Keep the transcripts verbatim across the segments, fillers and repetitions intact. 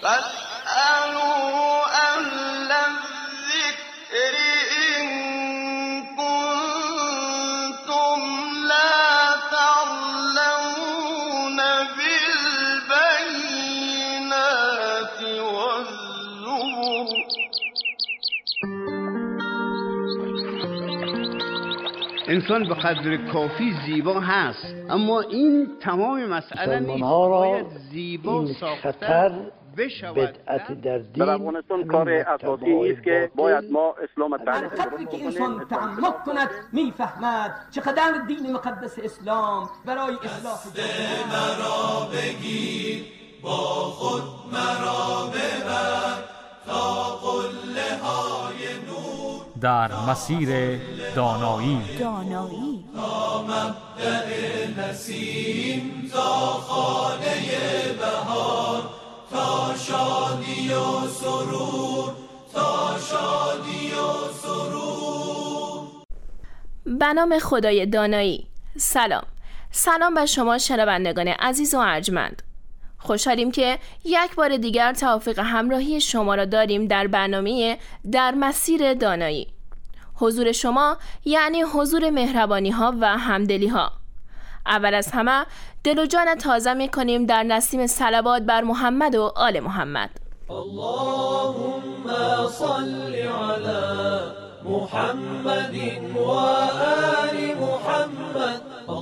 انسان به قدر کافی زیبا هست، اما این تمام مسئله نیست. باید زیبا ساختن بشود. بدعت در دین در افغانستان کار اساسی است که باید ما اسلام تعریف کنیم. که انسان تعمق کند میفهمد چقدر دین مقدس اسلام برای اصلاح جامعه مرا بگیر، با خود مرا ببر تا قله های نور در مسیر دانایی دانایی تا مبدأ نسیم، تا خانه بهار، تا شادی و سرور، تا شادی و سرور. به نام خدای دانایی. سلام سلام به شما شنوندگان عزیز و ارجمند. خوشحالیم که یک بار دیگر توفیق همراهی شما را داریم در برنامه در مسیر دانایی. حضور شما یعنی حضور مهربانی ها و همدلی ها. اول از همه دل و جان تازه می کنیم در نسیم صلوات بر محمد و آل محمد. اللهم صل علی محمد و آل محمد.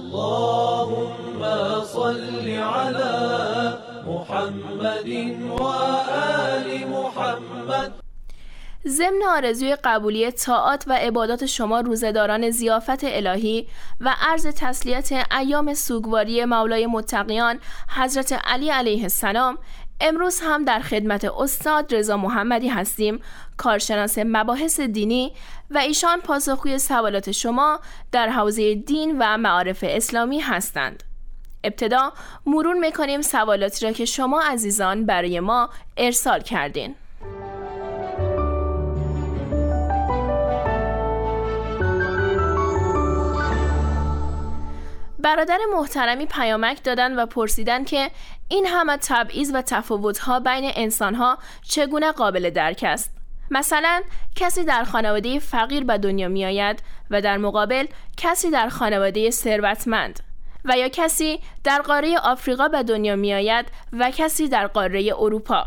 اللهم صل علی محمد و آل محمد. ضمن آرزوی قبولی طاعات و عبادات شما روزداران ضیافت الهی و عرض تسلیت ایام سوگواری مولای متقیان حضرت علی علیه السلام، امروز هم در خدمت استاد رضا محمدی هستیم، کارشناس مباحث دینی، و ایشان پاسخگوی سوالات شما در حوزه دین و معارف اسلامی هستند. ابتدا مرور میکنیم سوالاتی را که شما عزیزان برای ما ارسال کردین. برادر محترمی پیامک دادن و پرسیدن که این همه تبعیض و تفاوت‌ها بین انسان‌ها چگونه قابل درک است؟ مثلا کسی در خانواده فقیر به دنیا می آید و در مقابل کسی در خانواده ثروتمند، و یا کسی در قاره آفریقا به دنیا می آید و کسی در قاره اروپا.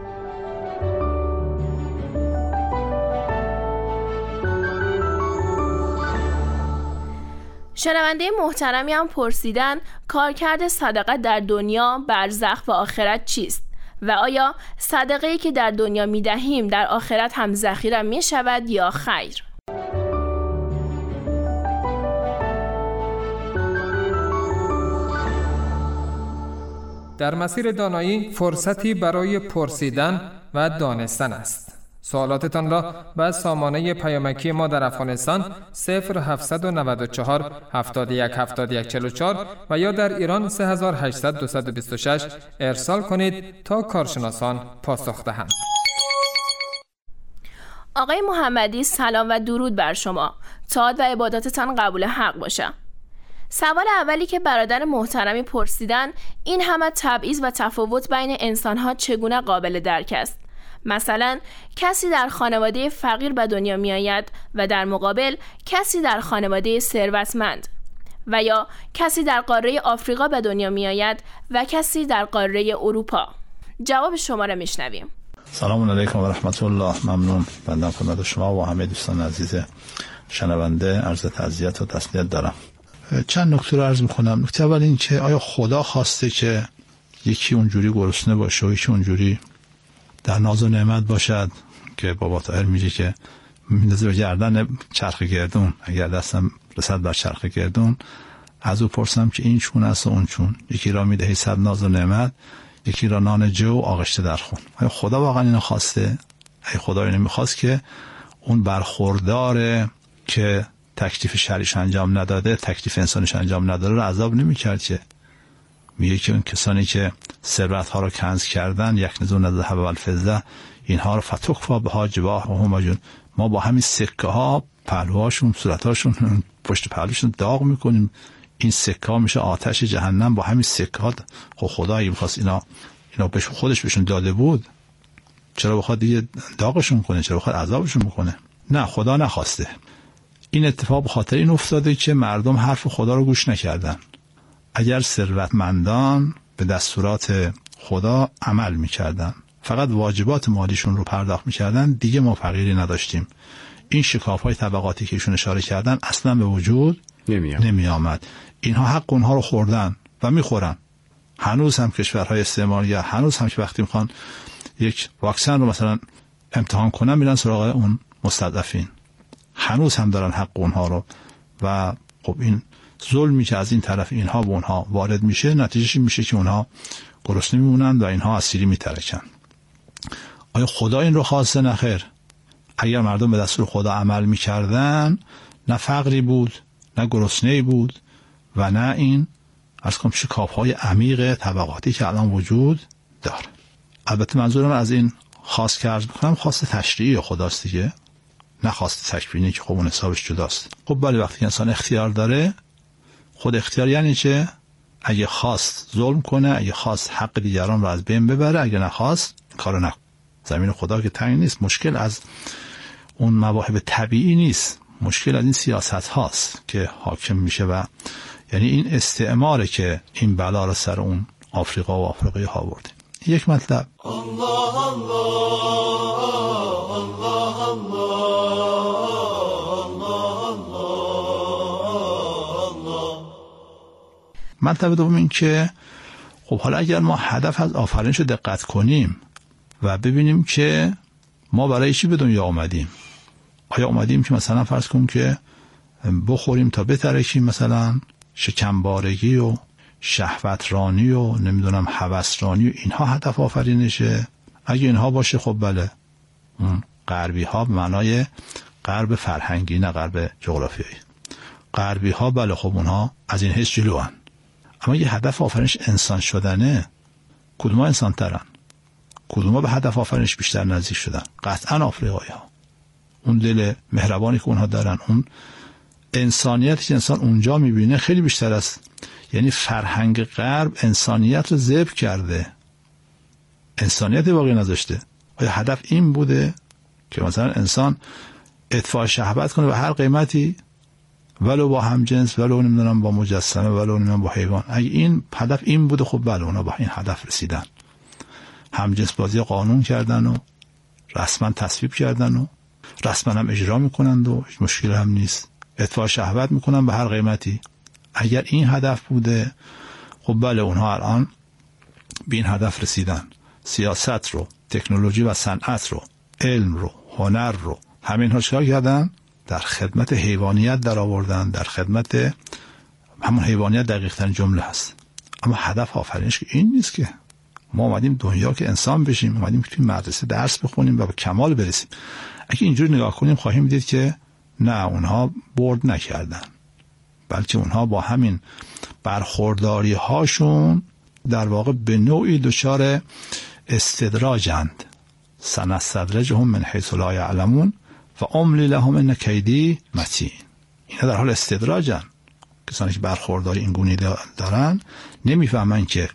شنونده محترمی هم پرسیدن کارکرد صدقه در دنیا، برزخ و آخرت چیست؟ و آیا صدقه‌ای که در دنیا می دهیم در آخرت هم ذخیره می شود یا خیر؟ در مسیر دانایی فرصتی برای پرسیدن و دانستن است. سوالاتتان را به سامانه پیامکی ما در افغانستان صفر هفت نه چهار هفتاد و یک هفتاد و یک چهل و چهار و یا در ایران سه هزار و هشتصد دویست و بیست و شش ارسال کنید تا کارشناسان پاسخ دهند. آقای محمدی سلام و درود بر شما. طاعت و عباداتتان قبول حق باشه. سوال اولی که برادر محترمی پرسیدن این همه تبعیض و تفاوت بین انسان‌ها چگونه قابل درک است؟ مثلا کسی در خانواده فقیر به دنیا می آید و در مقابل کسی در خانواده ثروتمند، و یا کسی در قاره آفریقا به دنیا می آید و کسی در قاره اروپا. جواب شما را میشنویم. سلام علیکم و رحمت الله. ممنون. بنده خدمت شما و همه دوستان عزیز شنونده عرض تعزیت و تسلیت دارم. چند نکته رو عرض میکنم. نکته اول این که آیا خدا خواسته که یکی اونجوری گرسنه باشه و یکی اونجوری در ناز و نعمت باشد که بابا طاهر میگه که میندازه به گردن چرخ گردون، اگر دستم رسد بر چرخ گردون از او پرسم که این چون است و اون چون، یکی را میدهی صد ناز و نعمت، یکی را نان جو آغشته در خون. آیا خدا واقعا اینو خواسته؟ ای خدا اینو میخواست که اون برخوردار که تکلیف شرعیش انجام نداده، تکلیف انسانیش انجام نداره رو عذاب نمیکرد؟ که میگه که اون کسانی که ثروت ها رو کنز کردن، یک نزون از ذهب و الفضه، اینها رو فتوکفا بها جباه و هماجون، ما با همین سکه ها پهلوهاشون، صورتاشون، پشت پهلوشون داغ میکنیم، این سکه ها میشه آتش جهنم با همین سکه ها. خب خدا اگه میخواست اینا اینا بهش خودش بهشون داده بود، چرا بخواد دیگه داغشون کنه؟ چرا بخواد عذابشون بکنه؟ نه، خدا نخواسته. این اتفاق به خاطر این افتاده که مردم حرف خدا رو گوش نکردن. اگر ثروتمندان به دستورات خدا عمل میکردن، فقط واجبات مالیشون رو پرداخت میکردن، دیگه ما فقیری نداشتیم. این شکاف‌های طبقاتی که ایشون اشاره کردن اصلا به وجود نمی آمد. اینها حق اونها رو خوردن و میخورن. هنوز هم کشورهای استعمارگر، هنوز هم که وقتی میخوان یک واکسن رو مثلا امتحان کنن میرن سراغ اون مستضعفین، هنوز هم دارن حق اونها رو. و خب این ظلمی که از این طرف اینها به اونها وارد میشه، نتیجهش میشه که اونها گرسنه میمونن و اینها اسیری میترکن. آیا خدا این رو خواسته؟ نه خیر. اگر مردم به دستور خدا عمل میکردن، نه فقری بود، نه گرسنه‌ای بود و نه این از کم شکاف‌های عمیق طبقاتی که الان وجود داره. البته منظورم از این خاص که عرض بکنم خاص تشریعی خداست دیگه، نه خاص تکوینی که خب اون حسابش جداست. خب ولی وقتی انسان اختیار داره، خود اختیار یعنی چه؟ اگه خواست ظلم کنه، اگه خواست حق دیگران رو از بین ببره، اگه نخواست کارو نکنه. زمین خدا که تنگ نیست. مشکل از اون مواهب طبیعی نیست، مشکل از این سیاست هاست که حاکم میشه و یعنی این استعماره که این بلا رو سر اون آفریقا و آفریقایی ها آورده. یک مطلب. الله الله الله الله. مطلب دوم این که خب حالا اگر ما هدف از آفرینش رو دقت کنیم و ببینیم که ما برای چی به دنیا آمدیم. آیا اومدیم که مثلا فرض کنیم که بخوریم تا بترکیم، مثلا شکمبارگی و شهوترانی و نمیدونم هوسرانی و اینها هدف آفرینشه؟ اگه اینها باشه خب بله، اون غربی ها به معنای غرب فرهنگی نه غرب جغرافیایی، غربی ها بله خب اونها از این حس جلو هن. اما یه هدف آفرینش انسان شدنه، کدوم ها انسان ترن؟ کدوم ها به هدف آفرینش بیشتر نزدیک شدن؟ قطعا آفریقایی ها. اون دل مهربانی که اونها دارن، اون انسانیتی که انسان اونجا میبینه خیلی بیشتر است. یعنی فرهنگ غرب انسانیت رو ذبح کرده، انسانیت واقعی نذاشته. آیا هدف این بوده که مثلا انسان ادفاع شهوت کنه به هر قیمتی، ولو با همجنس، ولو نمیدونم با مجسمه، ولو نمیدونم با حیوان؟ اگه این هدف این بوده خب بله اونا با این هدف رسیدن، همجنس بازی قانون کردن و رسما تصویب کردن و رسما هم اجرا میکنند و هیچ مشکل هم نیست، ادفاع شهوت میکنن به هر قیمتی. اگر این هدف بوده خب بله اونها الان به این هدف رسیدن، سیاست رو، تکنولوژی و صنعت رو، علم رو، هنر رو، همین ها چیکار کردن؟ در خدمت حیوانیت در آوردن، در خدمت همون حیوانیت دقیق ترین جمله هست. اما هدف آفرینش که این نیست که ما اومدیم دنیا که انسان بشیم، اومدیم که توی مدرسه درس بخونیم و به کمال برسیم. اگه اینجوری نگاه کنیم خواهیم دید که نه، اونها برد نکردن، بلکه اونها با همین برخورداری هاشون در واقع به نوعی دچار استدراجند. سنستدرجهم من حیث لا یعلمون و املی لهم ان کیدی متین. اینا در حال استدراجن. کسانی که برخورداری این گونه دارن نمیفهمن که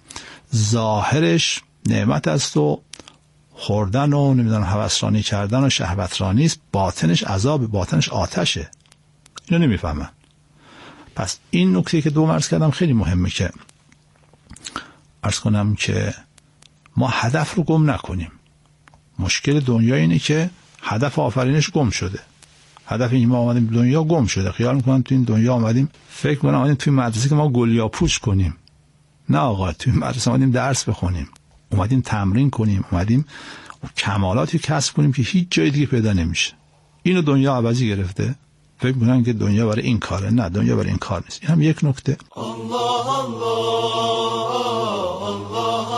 ظاهرش نعمت است و خوردن و نمیدونم هوسرانی کردن و شهوترانی است، باطنش عذاب، باطنش آتشه. اینو نمیفهمن. پس این نکته که دو عرض کردم خیلی مهمه که عرض کنم که ما هدف رو گم نکنیم. مشکل دنیا اینه که هدف آفرینش گم شده. هدف این ما آمدیم دنیا گم شده. خیال میکنن تو این دنیا آمدیم، فکر میکنن آمدیم توی مدرسه که ما گلیا پوچ کنیم. نه آقا، توی مدرسه آمدیم درس بخونیم، اومدیم تمرین کنیم، اومدیم کمالاتی کسب کنیم که هیچ جای دیگه پیدا نمیشه. اینو دنیا عوضی گرفته، فکر میکنن که دنیا برای این کاره. نه، دنیا برای این کار نیست. این هم یک نکته. الله الله الله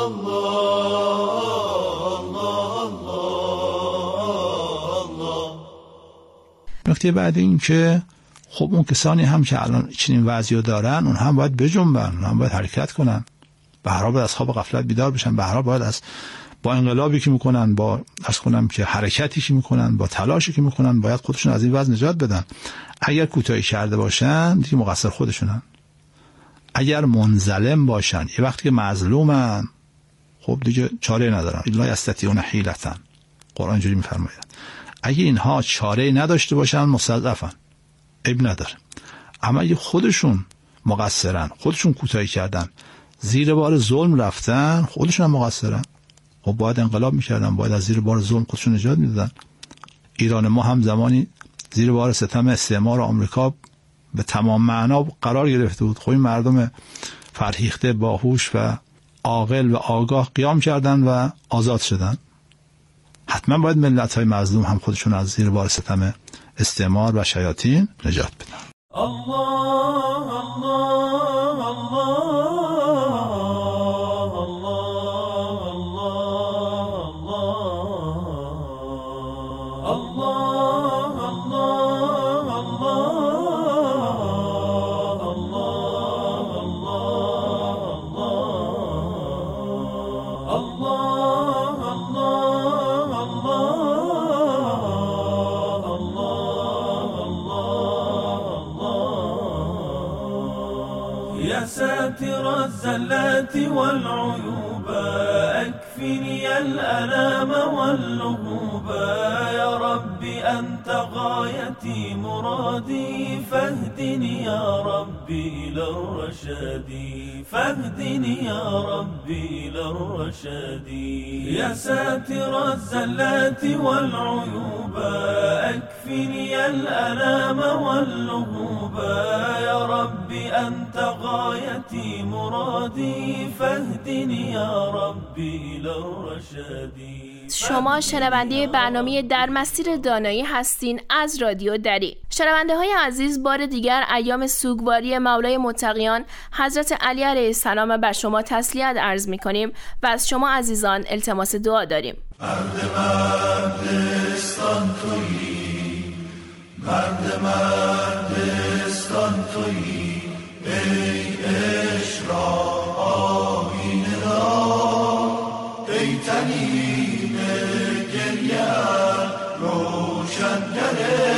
الله. نکته بعد این که خب اون کسانی هم که الان چنین وضعی دارن، اون هم باید بجنبن، اون هم باید حرکت کنن، به هر حال باید از خواب غفلت بیدار بشن، به هر حال باید از با انقلابی که میکنن، با عرض کنم که حرکتی که میکنن، با تلاشی که میکنن، باید خودشون از این وضع نجات بدن. اگر کوتاهی کرده باشن دیگه مقصر خودشونن. اگر منظلم باشن، یه وقتی که مظلومن، خب دیگه چاره ندارن. الا یستطیعون حیلة، قرآن جوری میفرماید اگه اینها چاره نداشته باشن مستضعفن، عیب نداره. اما اگه خودشون مقصرن، خودشون کوتاهی کردن، زیر بار ظلم رفتن، خودشون هم مقصرن. خب باید انقلاب میکردن، باید از زیر بار ظلم خودشون نجات میدادن. ایران ما هم زمانی زیر بار ستم استعمار آمریکا به تمام معنا قرار گرفته بود. خب این مردم فرهیخته، باهوش و عاقل و آگاه قیام کردن و آزاد شدن. حتما باید ملت‌های مظلوم هم خودشون از زیر بار ستم استعمار و شیاطین نجات بدن. الله الله ساتر الزلات والعيوب أكفني الألام واللهوب يا رب أنت غايتي مرادي فاهدني يا ربي إلى الرشاد فاهدني يا ربي إلى الرشاد يا ساتر الزلات والعيوب أكفني الألام واللهوب يا رب أنت غايتي مرادي فاهدني يا ربي إلى الرشاد. شما شنونده برنامه در مسیر دانایی هستین از رادیو دری. شنونده های عزیز، بار دیگر ایام سوگواری مولای متقیان حضرت علی علیه السلام بر شما تسلیت عرض می کنیم و از شما عزیزان التماس دعا داریم. مرد مردستان تویی، مرد مردستان تویی، ای عشق را آیینه را، ای تنین گریه روشنگر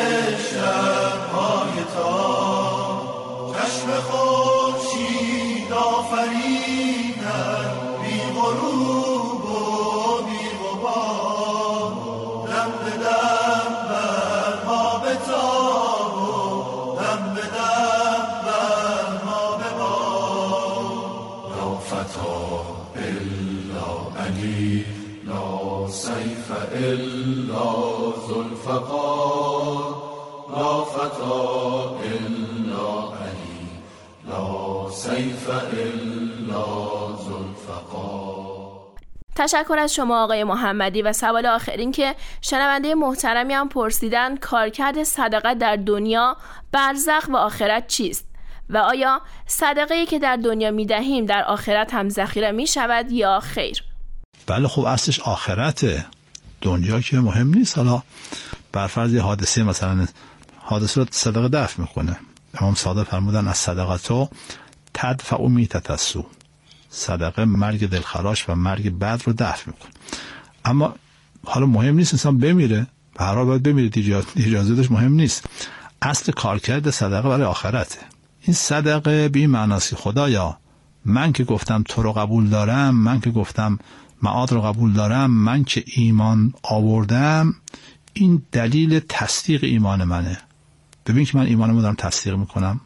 شب‌های تار، چشم خورشید آفرینت بی غروب و بی غبار، دم به دم بر ما بتاب و دم به دم بر ما ببار. لا فتا الا علی، لا سیف الا ذوالفقار، لا فتا الا علی، لا سیف الا ذوالفقار. تشکر از شما آقای محمدی. و سوال آخر این که شنونده محترمی هم پرسیدن کارکرد صدقه در دنیا، برزخ و آخرت چیست و آیا صدقه‌ای که در دنیا میدهیم در آخرت هم ذخیره میشود یا خیر؟ بله خب اصلش آخرته، دنیا که مهم نیست. حالا برفرض حادثه، مثلا حادثه رو صدقه دفع میکنه. امام صادق فرمودن از صدقاتو تدفع میتة السوء، صدقه مرگ دلخراش و مرگ بد رو دفع میکنه. اما حالا مهم نیست انسان بمیره، به هر حال باید بمیره، اجازه داشت مهم نیست. اصل کارکرد صدقه برای آخرته. این صدقه به این معناست خدایا من که گفتم تو رو قبول دارم، من که گفتم معاد رو قبول دارم، من که ایمان آوردم، این دلیل تصدیق ایمان منه. ببین که من ایمانمو دارم تصدیق میکنم،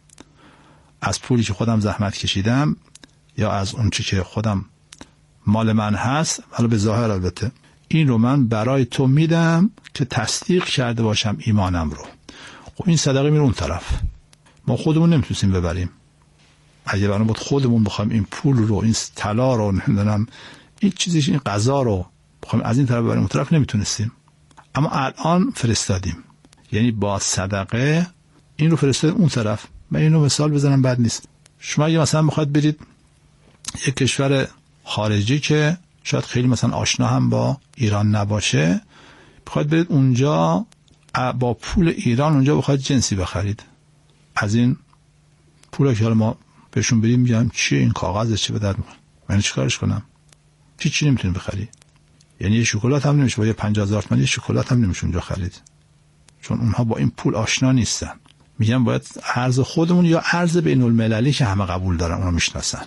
از پولی که خودم زحمت کشیدم یا از اون چی که خودم مال من هست، حالا به ظاهر البته، این رو من برای تو میدم که تصدیق کرده باشم ایمانم رو. خب این صدقه میره اون طرف. ما خودمون نمیتونیم ببریم. اگه برام بود خودمون بخوایم این پول رو، این طلا رو، نمیدونم این چیزیش، این غذا رو بخوایم از این طرف ببریم اون طرف، نمیتونستیم. اما الان فرستادیم، یعنی با صدقه این رو فرستادیم اون طرف. من اینو مثال بزنم بد نیست. شما اگه مثلا بخواید برید یک کشور خارجی که شاید خیلی مثلا آشنا هم با ایران نباشه، بخواید برید اونجا با پول ایران اونجا بخواید جنسی بخرید، از این پولا که حالا ما بهشون بدیم میگم چیه این کاغذ، چه به درد میخوره، من چیکارش کنم؟ چی چی نمیتونی بخری. یعنی یه شکلات هم نمیشه با یه پنجاه هزار تومان یه شکلات هم نمیشه اونجا خرید، چون اونها با این پول آشنا نیستن. میگم باید ارز خودمون یا ارز بین المللی که همه قبول دارن اونو میشناسن.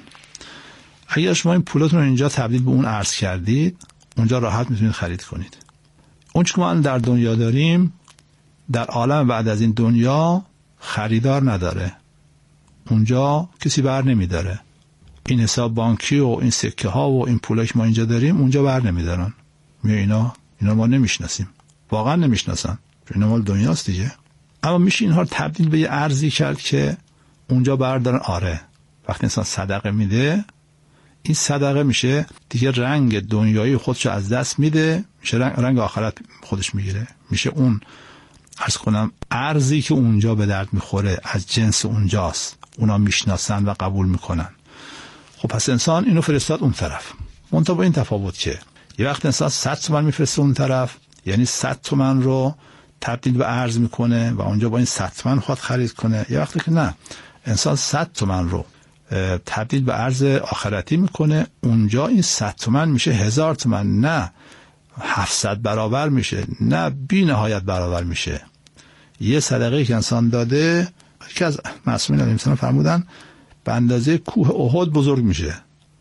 اگر شما این پولاتون رو اینجا تبدیل به اون ارز کردید، اونجا راحت میتونید خرید کنید. اون چی که ما در دنیا داریم در عالم بعد از این دنیا خریدار نداره، اونجا کسی بر نمیداره. این حساب بانکی و این سکه ها و این پولا که ما اینجا داریم اونجا بر نمیدارن. می اینا اینا ما نمیشناسیم، واقعا نمیشناسن، اینا مال دنیاست دیگه. اما میشه اینها رو تبدیل به یه ارزی کرد که اونجا بردارن. آره وقتی انسان صدقه میده، این صدقه میشه دیگه رنگ دنیایی خودشو از دست میده، میشه رنگ, رنگ آخرت خودش میگیره، میشه اون عرض کنم ارزی که اونجا به درد میخوره از جنس اونجاست، اونا میشناسن و قبول میکنن. خب پس انسان اینو فرستاد اون طرف. منتها با این تفاوت که یه وقت انسان صد تومن میفرسته اون طرف، یعنی صد تومن رو تبدیل به ارز میکنه و اونجا با این صد تومن خود خرید کنه. یه وقتی که نه، انسان صد تومن رو تبدیل به ارز آخرتی میکنه، اونجا این صد تومن میشه هزار تومن، نه هفتصد برابر میشه، نه بی نهایت برابر میشه. یه صدقه که انسان داده، یکی از معصومین علیه السلام فرمودن به اندازه کوه احد بزرگ میشه.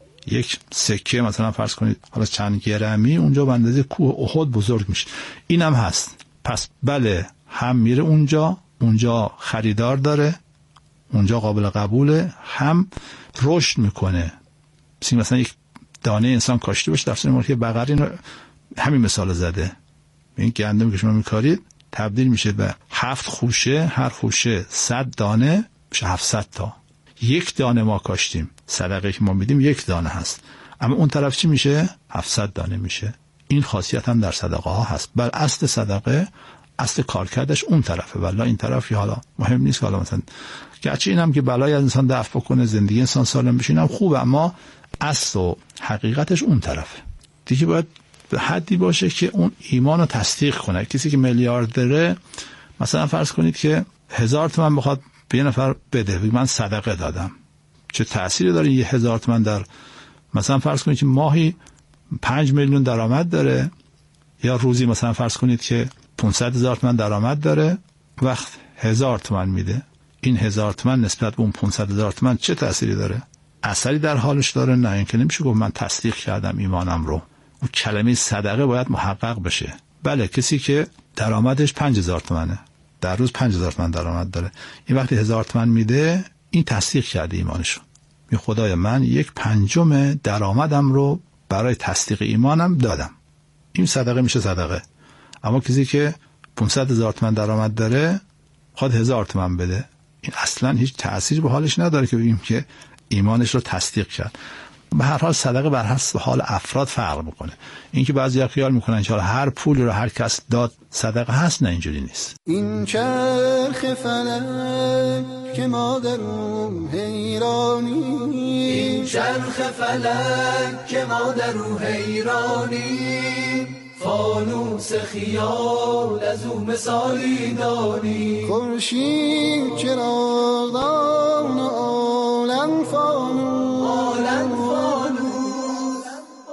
یک سکه مثلا فرض کنید حالا چند گرمی، اونجا به اندازه کوه احد بزرگ میشه. اینم هست. پس بله، هم میره اونجا، اونجا خریدار داره، اونجا قابل قبوله، هم رشد میکنه. مثلا یک دانه انسان کاشته باشه، در صورتی که بقره اینو همین مثال زده، این گندمی که شما میکارید تبدیل میشه به هفت خوشه، هر خوشه صد دانه میشه هفتصد تا. یک دانه ما کاشتیم، صدقه که ما میدیم یک دانه هست، اما اون طرف چی میشه؟ هفتصد دانه میشه. این خاصیت هم در صدقه ها هست. بل اصل صدقه، اصل کارکردش اون طرفه، ولی این طرفی حالا مهم نیست که حالا مثلا گرچه اینم که بلای از انسان دفع بکنه، زندگی انسان سالم بشه، اینم خوبه، اما اصل و حقیقتش اون طرفه. دیگه باید به حدی باشه که اون ایمان رو تصدیق کنه. کسی که میلیارد داره، مثلا فرض کنید که هزار تومن بخواد به یه نفر بده، من صدقه دادم، چه تأثیری داره یه هزار تومن در مثلا فرض کنید که ماهی پنج میلیون درآمد داره، یا روزی مثلا فرض کنید که پانصد هزار تومن درآمد داره، وقت هزار تومن میده، این هزار تومن نسبت به اون پانصد هزار تومن چه تأثیری داره؟ اثری در حالش داره؟ نه. این که نمیشه گفت من تصدیق کردم ایمانم رو. اون کلمه صدقه باید محقق بشه. بله، کسی که درآمدش پنج هزار تومنه، در روز پنج هزار تومن درآمد داره، این وقتی هزار تومن میده، این تصدیق کرده ایمانشو. می خدای من یک پنجم درآمدم رو برای تصدیق ایمانم دادم، این صدقه میشه صدقه. اما کسی که پانصد هزار تومن درآمد داره خود هزار تومن بده، این اصلا هیچ تأثیری به حالش نداره که بگیم که ایمانش رو تصدیق کرد. به هر حال صدقه بر حسب حال افراد فرق میکنه. این که بعضیا خیال میکنن که هر پولی رو هر کس داد صدقه هست، نه، اینجوری نیست. این چرخ فلک که ما در او حیرانی، این چرخ فلک که ما در او حیرانی، فانوس خیال از او مثالی دانی، خورشید چراغدان و عالم فانوس، عالم فانوس،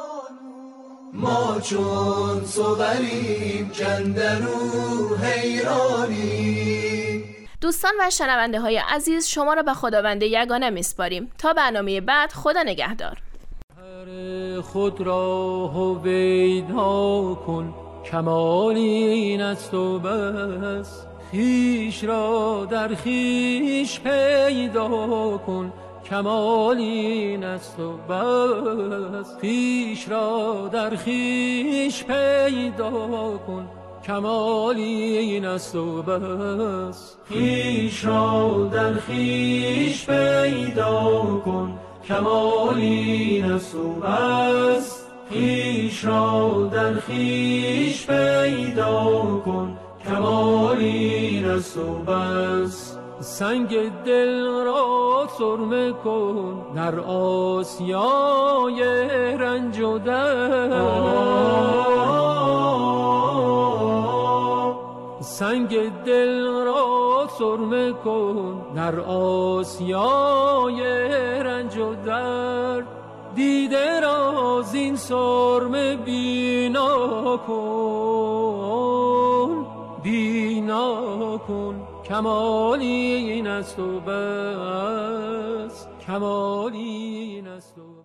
ما چون صوریم کندرو حیرانی. دوستان و شنونده های عزیز، شما را به خداوند یگانه میسپاریم. تا برنامه بعد، خدا نگهدار. خود را هویدا کن، کمالی این است و بس، خویش را در خویش پیدا کن، کمالی این است و بس، خویش را در خویش پیدا کن، کمالی این است و بس، خویش را در خویش پیدا کن، کمالی است و بس، خویش را در خویش پیدا کن، کمالی است و بس. سنگ دل را سرمه کن در آسیای رنج و درد، سنگ دل را سرمه کن در آسیای رنج و درد، دیده را زین سرمه بینا کن، بینا کن، کمالی این است و بس، کمالی این است و بس.